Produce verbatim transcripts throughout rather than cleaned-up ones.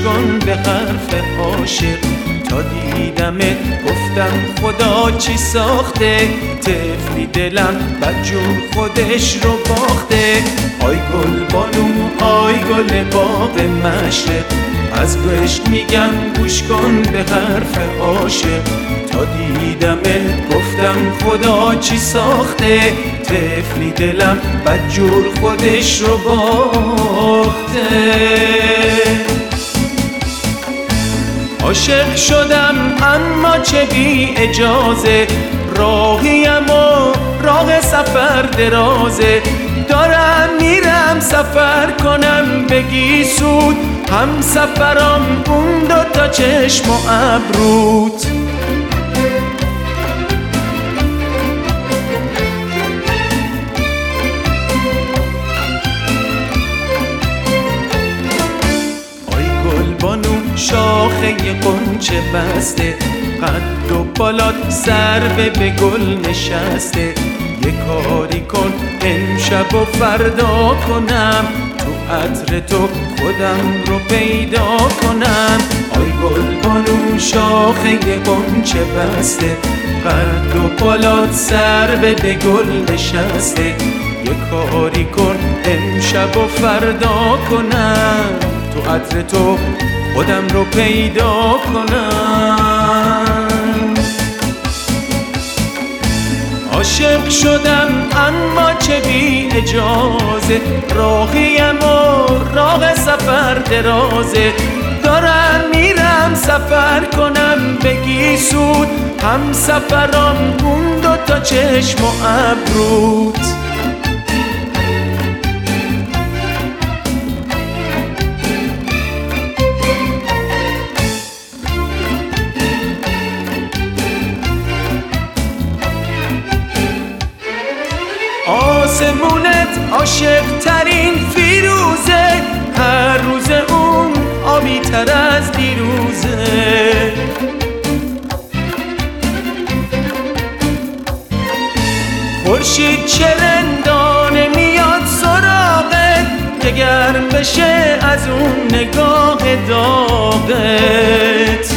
کن به حرف عاشق. تا دیدمت گفتم خدا چی ساخته، طفلی دلم بدجور خودش رو باخته. آی گل بانو آی گل باغ مشرق، از عشق میگم گوش کن به حرف عاشق. تا دیدمت گفتم خدا چی ساخته، طفلی دلم بدجور خودش رو باخته. عاشق شدم اما چه بی اجازه، راهیم و راه سفر درازه. دارم میرم سفر کنم بگی سود، هم سفرم اون دوتا چشم و ابروت. بانو شاخه قنچه بسته، قد و بالات سر به گل نشسته. یه کاری کن امشب و فردا کنم، تو عطر تو خودم رو پیدا کنم. آی گل بانو شاخه قنچه بسته، قد و بالات سر به گل نشسته. یه کاری کن امشب و فردا کنم، تو عطر تو خودم رو پیدا کنم. عاشق شدم اما چه بی اجازه، راهیم و راه سفر درازه. دارم میرم سفر کنم بگی سود، هم سفرم اون دوتا چشم و ابروت. آسمونت عاشق ترین فیروزه، هر روز اون آبی تر از دیروزه. خورشید چرندانه میاد سراغت، که گرم بشه از اون نگاه داغت.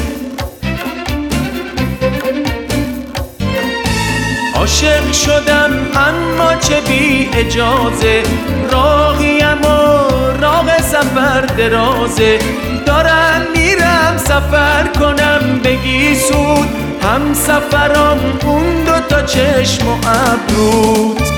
عاشق شدم اما چه بی اجازه، راهیم و راه سفر درازه. دارم میرم سفر کنم بگی سود، هم سفرم اون دوتا چشم و ابروت.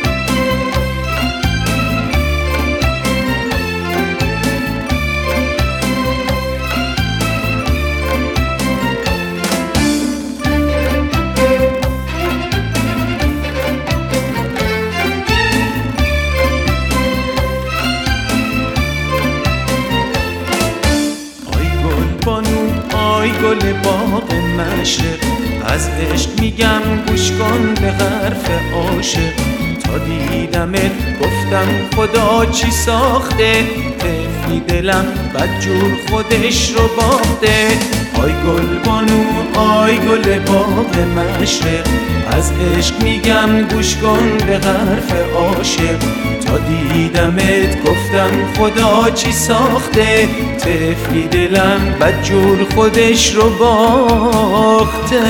آی گل باغ مشرق، از عشق میگم گوش کن به حرف عاشق. تا دیدمت گفتم خدا چی ساخته، طفلی دلم بدجور خودش رو باخته. آی گل بانو آی گل باغ مشرق، از عشق میگم گوش کن به حرف عاشق. تا دیدمت گفتم خدا چی ساخته، طفلی دلم بدجور خودش رو باخته.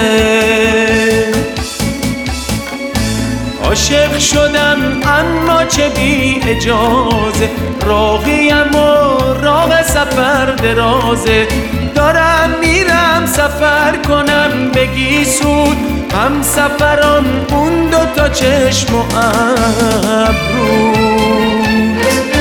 عاشق شدم اما چه بی اجازه، راهیم و راه سفر درازه. دارم میرم سفر کنم بگی سود، هم سفرم اون دوتا چشم و ابروت.